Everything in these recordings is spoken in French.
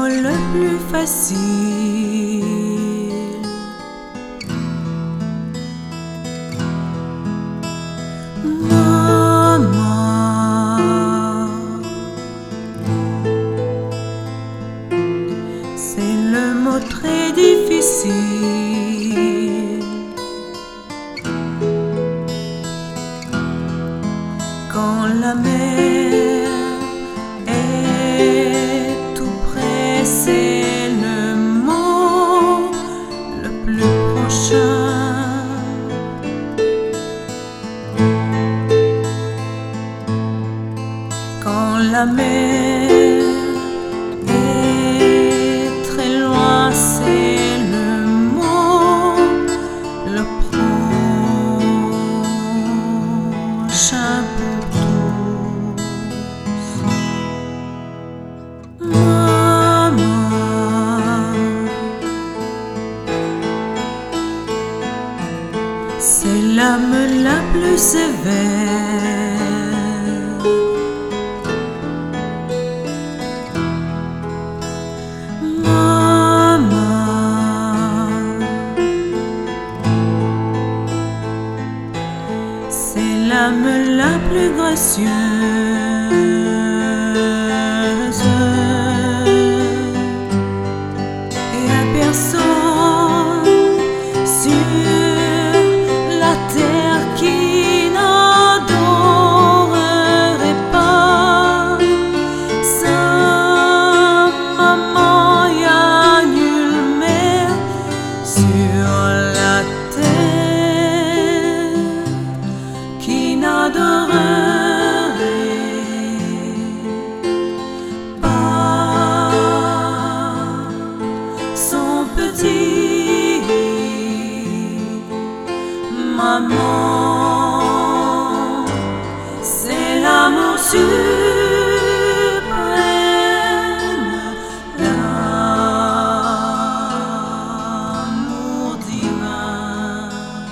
le plus facile. Maman, c'est le mot très difficile. Quand la mer est tout près, c'est le mot le plus prochain. Quand la mer est très loin, c'est le mot le prochain pour tous. Maman, c'est l'âme la plus sévère. C'est l'âme la plus gracieuse. Et à personne sur la terre qui n'adorerait pas sa maman. Y a nulle mère sur la terre qui n'adorerait pas son petit. Maman, c'est l'amour suprême, l'amour divin.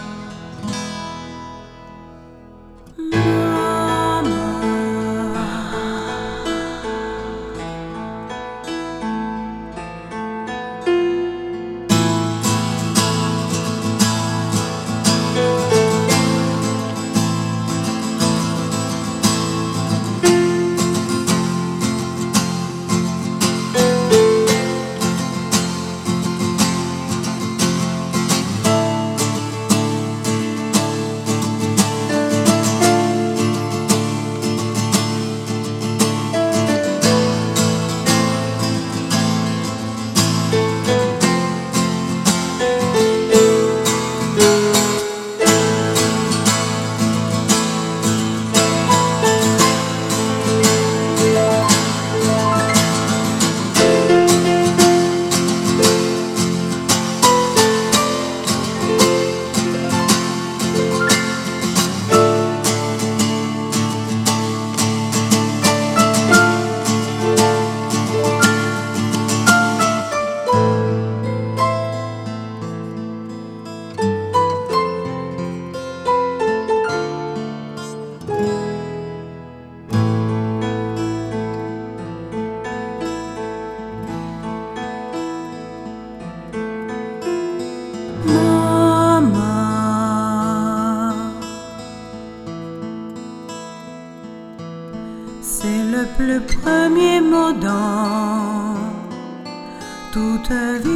C'est le plus premier mot dans toute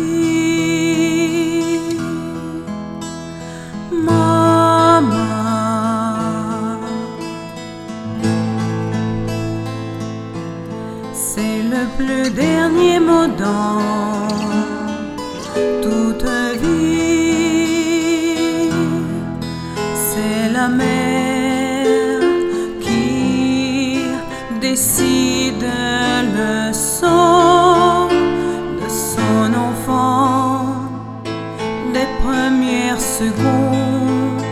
vie. Maman, c'est le plus dernier mot dans toute vie. C'est la mère qui décide le sort de son enfant des premières secondes.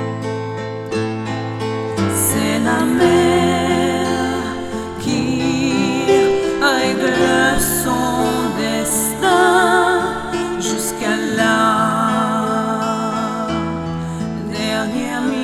C'est la mère qui règle son destin jusqu'à la dernière minute.